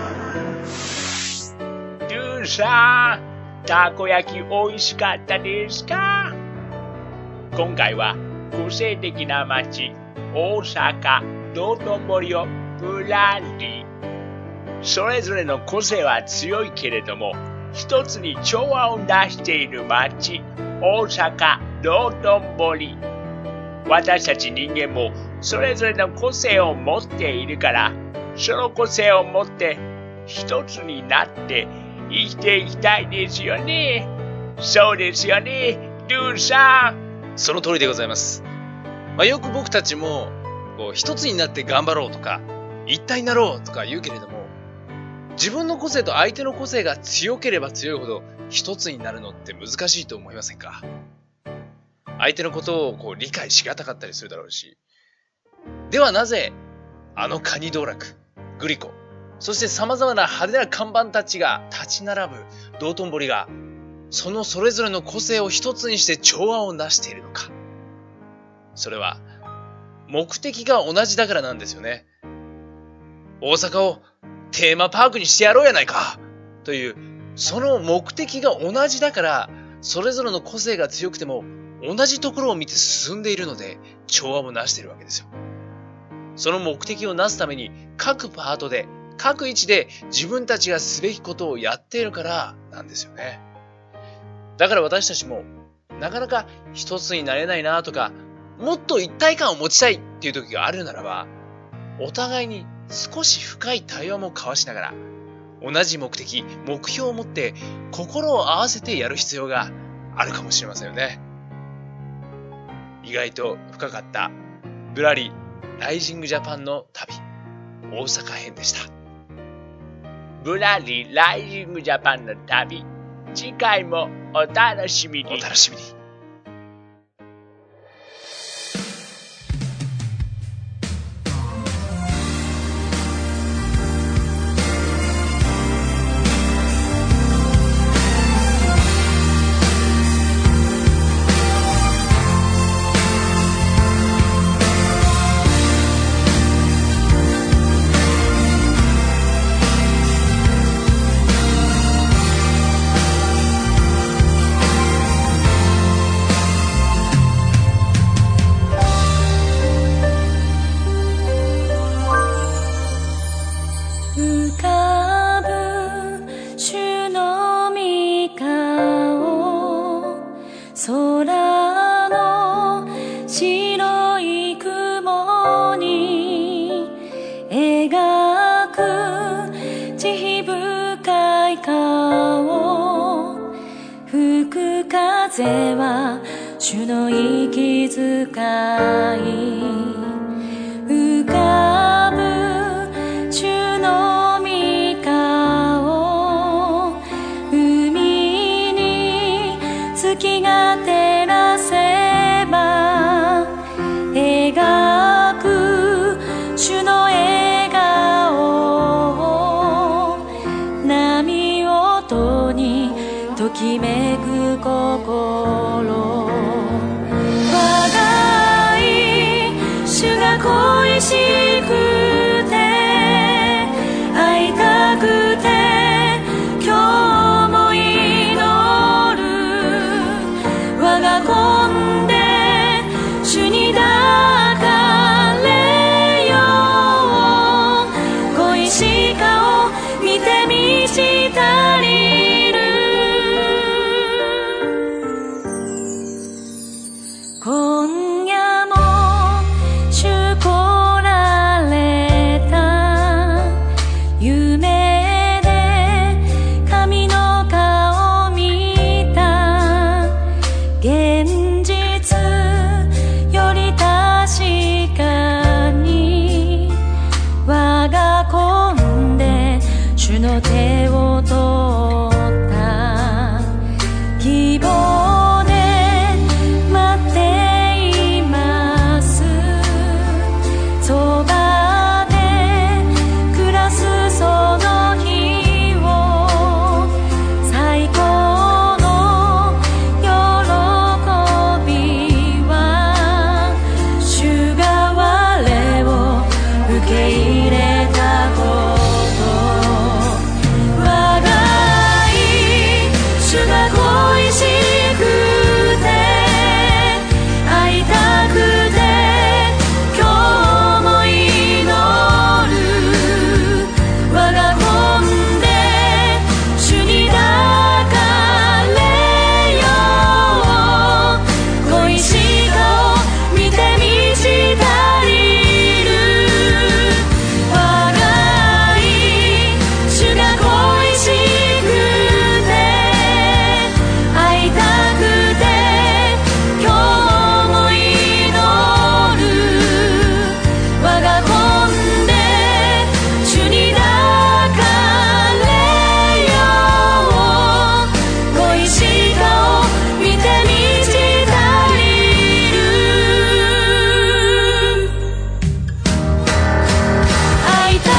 ルーさん、たこ焼き美味しかったですか？今回は個性的な街、大阪道頓堀をぶらり。それぞれの個性は強いけれども、一つに調和を出している街、大阪道頓堀。私たち人間もそれぞれの個性を持っているから、その個性を持って一つになって生きていきたいですよね。そうですよね、ルーさん。その通りでございます。まあ、よく僕たちもこう一つになって頑張ろうとか一体になろうとか言うけれども、自分の個性と相手の個性が強ければ強いほど一つになるのって難しいと思いませんか？相手のことをこう理解しがたかったりするだろうし。ではなぜあのカニ道楽、グリコ、そして様々な派手な看板たちが立ち並ぶ道頓堀が、そのそれぞれの個性を一つにして調和をなしているのか。それは目的が同じだからなんですよね。大阪をテーマパークにしてやろうやないかという、その目的が同じだから、それぞれの個性が強くても同じところを見て進んでいるので調和をなしているわけですよ。その目的をなすために各パートで各位置で自分たちがすべきことをやっているからなんですよね。だから私たちもなかなか一つになれないなとか、もっと一体感を持ちたいっていう時があるならば、お互いに少し深い対話も交わしながら、同じ目的、目標を持って心を合わせてやる必要があるかもしれませんよね。意外と深かったぶらりライジングジャパンの旅、大阪編でした。ぶらりライジングジャパンの旅、次回もお楽しみに。お楽しみに。 の息遣い浮かぶ主の御顔海に月が照らせば描く主の笑顔波音にときめく心我が愛主が恋しくて会いたくて今日も祈る我が子で主に抱かれよう恋し顔見てみしたりる今夜も主来られた夢で神の顔見た現実より確かに我が子で主の手を取った希望で待っていますそばで暮らすその日を最高の喜びは主が我を受け入れたこと我が愛主が恋しくて会いたくて今日も祈る我が子で主に抱かれよう恋し顔見てみしたりる我が愛主が恋しくて会いたくて今日も祈る我が子で主に抱かれよう恋し顔見てみしたりる会いたくて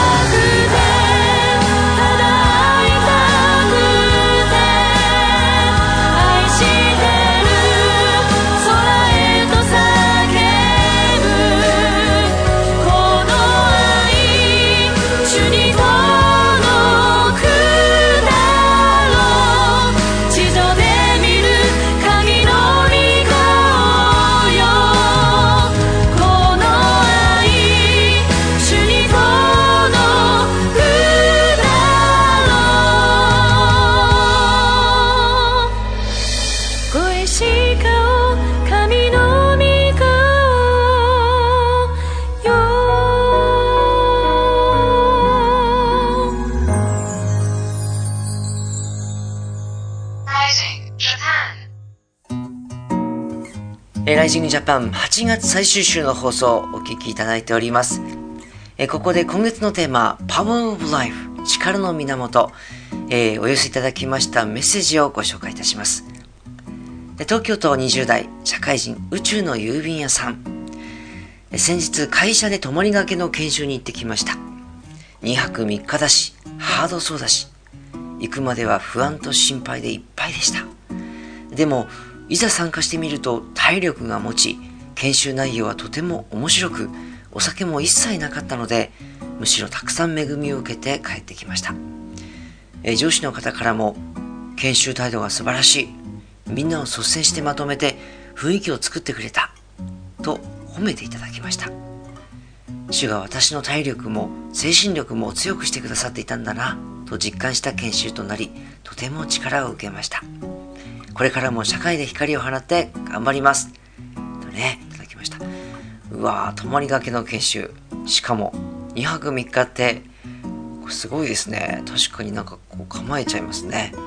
ただ会いたくて愛してる空へと叫ぶこの愛主に届くだろう地上で見る神の御顔よこの愛主に届くだろう恋し顔神の御顔よ Rising Japan. えーライジングジャパンはちがつ最終週の放送をお聞きいただいております。えーここで今月のテーマ Power of Life 力の源、えーお寄せいただきましたメッセージをご紹介いたします。えー東京都にじゅう代社会人宇宙の郵便屋さん、えー先日会社で泊まりがけの研修に行ってきました。にはくみっかだしハードそうだし行くまでは不安と心配でいっぱいでした。でもいざ参加してみると体力が持ち、研修内容はとても面白く、お酒も一切なかったので、むしろたくさん恵みを受けて帰ってきました。えー上司の方からも、研修態度が素晴らしい、みんなを率先してまとめて雰囲気を作ってくれた、と褒めていただきました。主が私の体力も精神力も強くしてくださっていたんだな、と実感した研修となり、とても力を受けました。これからも社会で光を放って頑張ります。とね、いただきました。うわー、泊まりがけの研修。しかもにはくみっかって、これすごいですね。確かになんかこう構えちゃいますね。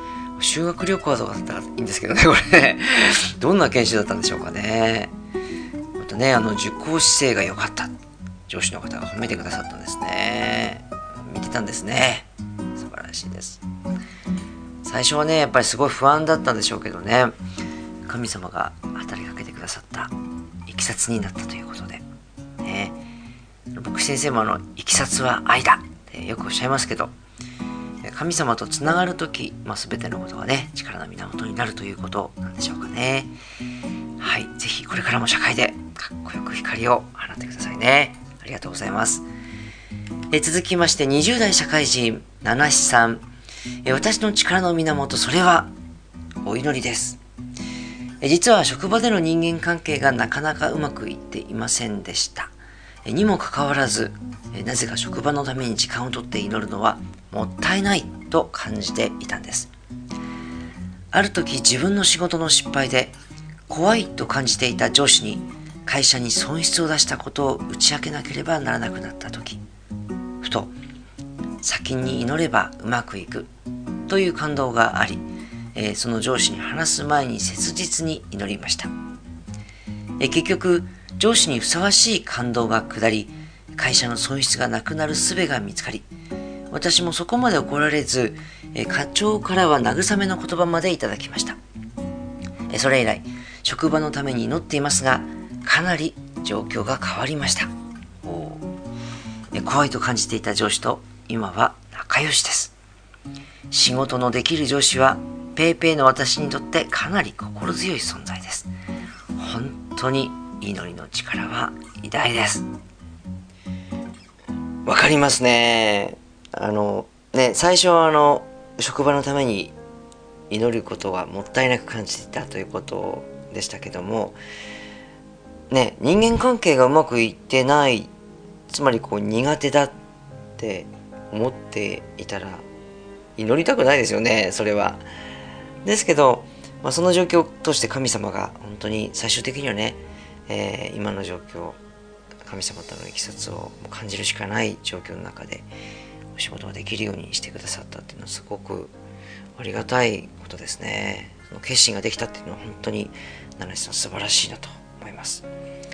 修学旅行とかだったらいいんですけどね、これね。どんな研修だったんでしょうかね。またね、あの、受講姿勢が良かった。上司の方が褒めてくださったんですね。見てたんですね。素晴らしいです。最初はね、やっぱりすごい不安だったんでしょうけどね、神様が働きかけてくださったいきさつになったということで、ね、牧師先生もあの、いきさつは愛だってよくおっしゃいますけど、神様とつながるとき、まあ、全てのことがね、力の源になるということなんでしょうかね。はい、ぜひこれからも社会でかっこよく光を放ってくださいね。ありがとうございます。え続きましてにじゅう代社会人七七さん、え私の力の源、それはお祈りです。え実は職場での人間関係がなかなかうまくいっていませんでした。えにもかかわらず、えなぜか職場のために時間をとって祈るのはもったいないと感じていたんです。ある時、自分の仕事の失敗で怖いと感じていた上司に会社に損失を出したことを打ち明けなければならなくなった時、ふと先に祈ればうまくいくという感動があり、えー、その上司に話す前に切実に祈りました。えー、結局上司にふさわしい感動が下り、会社の損失がなくなる術が見つかり、私もそこまで怒られず、えー、課長からは慰めの言葉までいただきました。えー、それ以来職場のために祈っていますが、かなり状況が変わりました。おえー、怖いと感じていた上司と今は仲良しです。仕事のできる上司はペイペイの私にとってかなり心強い存在です。本当に祈りの力は偉大です。わかりますね。あのね、最初はあの職場のために祈ることはもったいなく感じていたということでしたけども、ね、人間関係がうまくいってない、つまりこう苦手だって思っていたら祈りたくないですよね、それは。ですけど、まあ、その状況として神様が本当に最終的にはね、えー、今の状況、神様とのいきさつを感じるしかない状況の中でお仕事ができるようにしてくださったっていうのはすごくありがたいことですね。その決心ができたっていうのは本当に七七さん素晴らしいなと思います。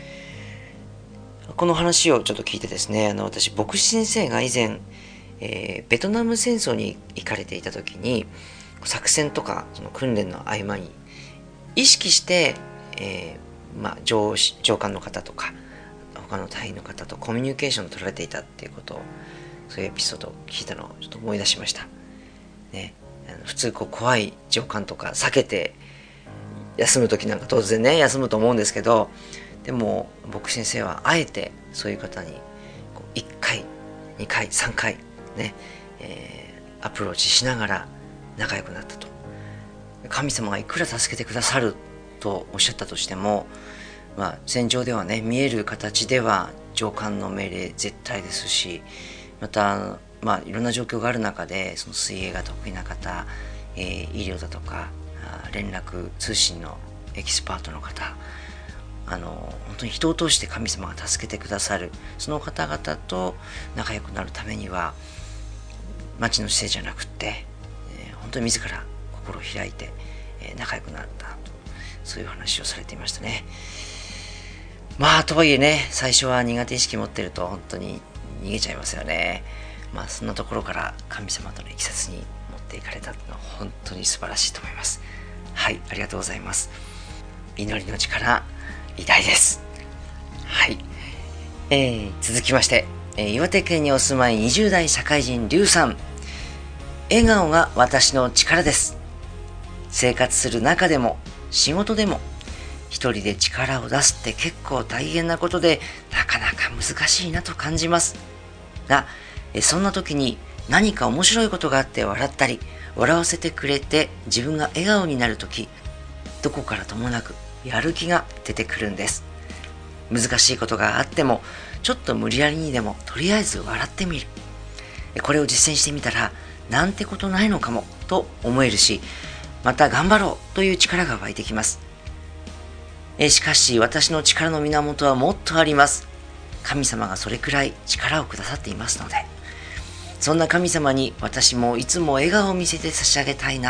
この話をちょっと聞いてですね、あの私牧師先生が以前、えー、ベトナム戦争に行かれていた時に、作戦とかその訓練の合間に意識して、えーまあ、上司上官の方とか他の隊員の方とコミュニケーションを取られていたっていうことを、そういうエピソードを聞いたのをちょっと思い出しました、ね、あの普通こう怖い上官とか避けて休む時なんか当然ね休むと思うんですけど、でも牧師先生はあえてそういう方にこういっかいにかいさんかいね、えー、アプローチしながら仲良くなったと。神様がいくら助けてくださるとおっしゃったとしても、まあ、戦場ではね見える形では上官の命令絶対ですし、また、まあ、いろんな状況がある中でその水泳が得意な方、えー、医療だとか連絡通信のエキスパートの方、あの本当に人を通して神様が助けてくださるその方々と仲良くなるためには町の姿勢じゃなくって、えー、本当に自ら心を開いて、えー、仲良くなったと、そういう話をされていましたね。まあとはいえね、最初は苦手意識持ってると本当に逃げちゃいますよね。まあそんなところから神様とのいきさつに持っていかれたのは本当に素晴らしいと思います。はい、ありがとうございます。祈りの力偉大です。はい、えー、続きまして、えー、岩手県にお住まいにじゅう代社会人リュウさん、笑顔が私の力です。生活する中でも仕事でも一人で力を出すって結構大変なことでなかなか難しいなと感じますが、そんな時に何か面白いことがあって笑ったり笑わせてくれて自分が笑顔になる時、どこからともなくやる気が出てくるんです。難しいことがあってもちょっと無理やりにでもとりあえず笑ってみる、これを実践してみたらなんてことないのかもと思えるし、また頑張ろうという力が湧いてきます。えしかし私の力の源はもっとあります。神様がそれくらい力をくださっていますので、そんな神様に私もいつも笑顔を見せて差し上げたいな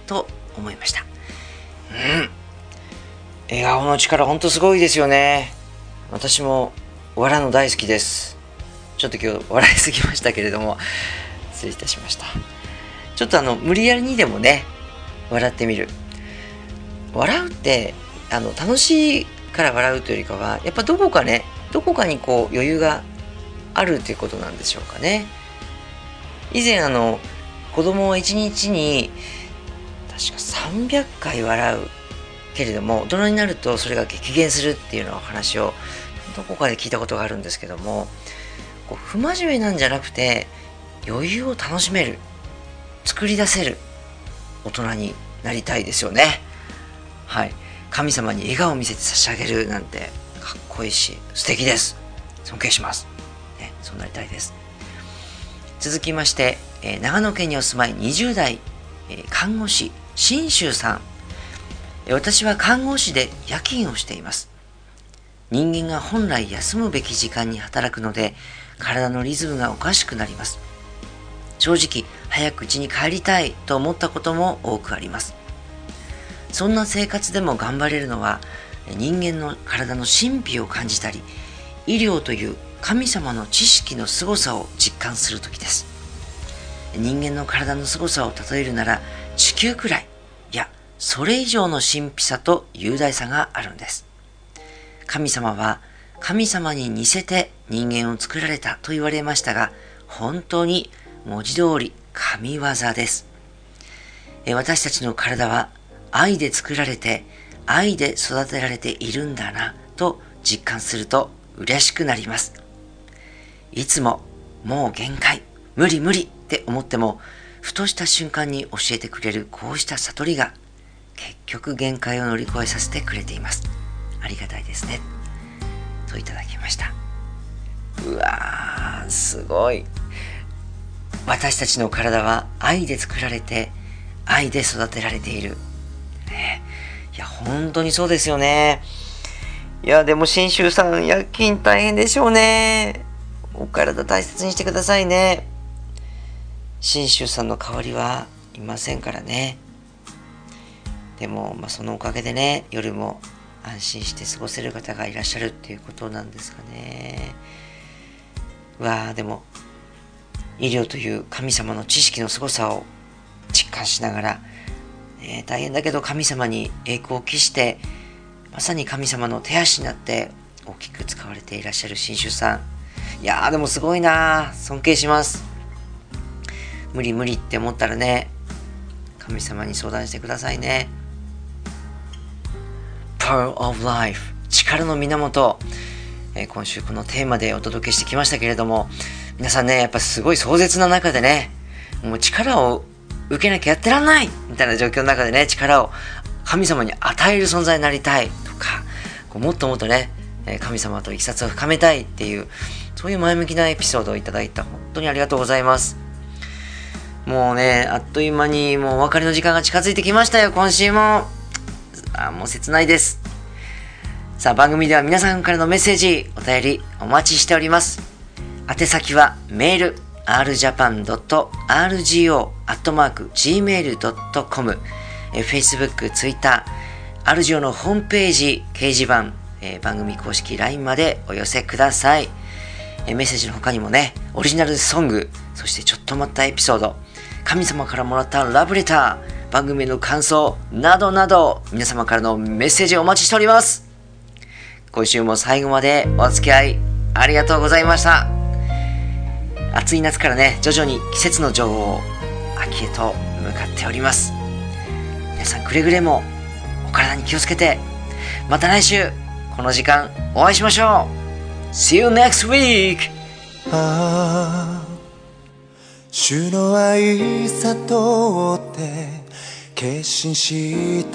と思いました。うん。笑顔の力ほんとすごいですよね。私も笑うの大好きです。ちょっと今日笑いすぎましたけれども、失礼いたしました。ちょっとあの、無理やりにでもね、笑ってみる。笑うって、あの、楽しいから笑うというよりかは、やっぱどこかね、どこかにこう余裕があるということなんでしょうかね。以前あの、子供はいちにちに確かさんびゃっかい笑うけれども、大人になるとそれが激減するっていうようなお話をどこかで聞いたことがあるんですけども、こう不真面目なんじゃなくて余裕を楽しめる、作り出せる大人になりたいですよね。はい。神様に笑顔を見せて差し上げるなんてかっこいいし素敵です。尊敬します。ね、そうなりたいです。続きまして、えー、長野県にお住まいにじゅう代、えー、看護師信州さん。えー、私は看護師で夜勤をしています。人間が本来休むべき時間に働くので体のリズムがおかしくなります。正直早く家に帰りたいと思ったことも多くあります。そんな生活でも頑張れるのは人間の体の神秘を感じたり、医療という神様の知識の凄さを実感するときです。人間の体の凄さを例えるなら地球くらい、いやそれ以上の神秘さと雄大さがあるんです。神様は神様に似せて人間を作られたと言われましたが、本当に文字通り神業です。私たちの体は愛で作られて愛で育てられているんだなと実感すると嬉しくなります。いつももう限界、無理無理って思っても、ふとした瞬間に教えてくれるこうした悟りが結局限界を乗り越えさせてくれています。ありがたいですね。といただきました。うわー、すごい。私たちの体は愛で作られて愛で育てられている。ね、いや本当にそうですよね。いやでも信州さん夜勤大変でしょうね。お体大切にしてくださいね。信州さんの代わりはいませんからね。でも、まあ、そのおかげでね、夜も安心して過ごせる方がいらっしゃるっていうことなんですかね。うわー、でも医療という神様の知識の凄さを実感しながら、ね、大変だけど神様に栄光を期して、まさに神様の手足になって大きく使われていらっしゃる信州さん。いやーでもすごいなー、尊敬します。無理無理って思ったらね、神様に相談してくださいね。 Power of Life、 力の源、えー、今週このテーマでお届けしてきましたけれども、皆さんね、やっぱすごい壮絶な中でね、もう力を受けなきゃやってらんないみたいな状況の中でね、力を神様に与える存在になりたいとか、こうもっともっとね、神様といきさつを深めたいっていう、そういう前向きなエピソードをいただいた。本当にありがとうございます。もうね、あっという間にもうお別れの時間が近づいてきましたよ、今週も。あ、もう切ないです。さあ、番組では皆さんからのメッセージ、お便りお待ちしております。宛先はメール アールジャパンドットアールジーオー アットマーク ジーメールドットコム、 Facebook、Twitter、アルジオのホームページ掲示板、えー、番組公式 ライン までお寄せください。えー、メッセージの他にもね、オリジナルソング、そしてちょっと待ったエピソード、神様からもらったラブレター、番組の感想などなど、皆様からのメッセージをお待ちしております。今週も最後までお付き合いありがとうございました。暑い夏からね、徐々に季節の女王秋へと向かっております。皆さんくれぐれもお体に気をつけて、また来週この時間お会いしましょう。 See you next week。 ああ、主の愛悟って決心した。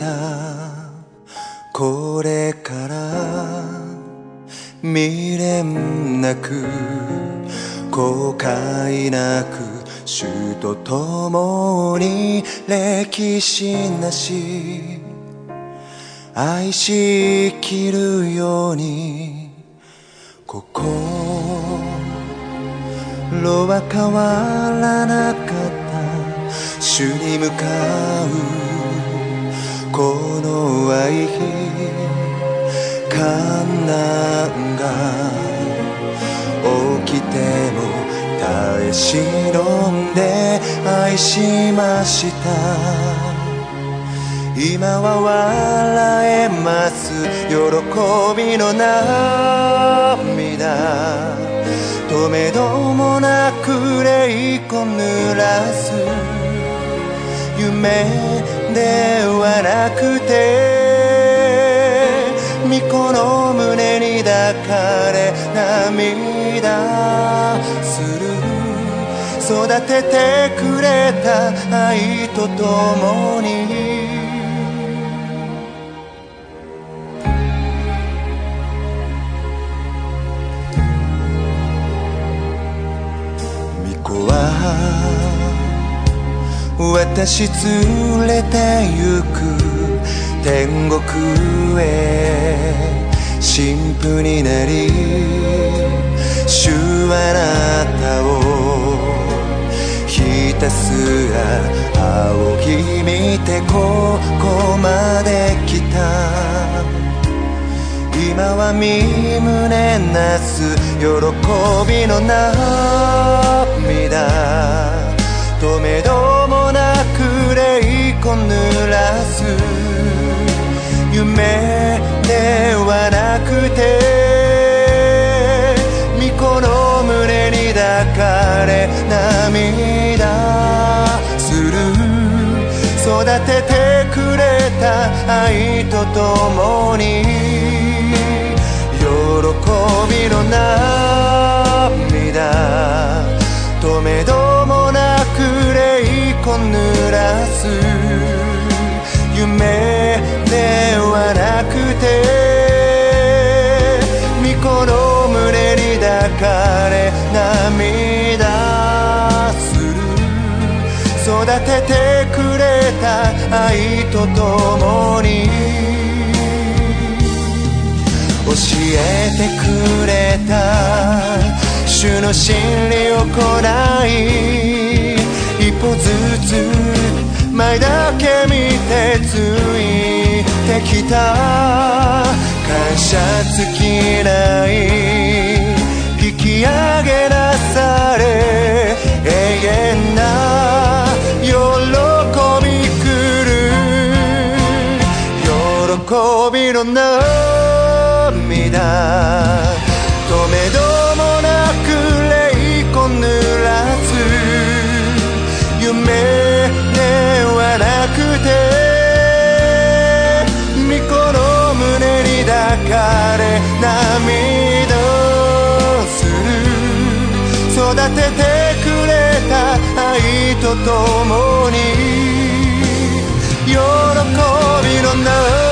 これから未練なく後悔なく主と共に歴史なし愛し生きるように心は変わらなかった。主に向かうこの愛観難が起きても耐え忍んで愛しました。今は笑えます喜びの涙、とめどもなく霊魂濡らす夢ではなくて、巫女の胸に抱かれ涙する。育ててくれた愛とともに私連れて行く天国へ神父になり、主あなたをひたすら仰ぎ見てここまで来た。今は身胸なす喜びの涙、とめどもなく霊魂濡らす夢ではなくて、巫女の胸に抱かれ涙する。育ててくれた愛とともに喜びの涙、とめどもなく霊魂濡らす夢ではなくて、巫女の胸に抱かれ涙する。育ててくれた愛とともに教えてくれた主の真理を行い、一歩ずつ前だけ見てついてきた。感謝尽きない引き上げなされ永遠な喜び来る。喜びの涙、とめどもなく霊魂濡らす夢ではなくて、巫女の胸に抱かれ涙する。育ててくれた愛とともに喜びの涙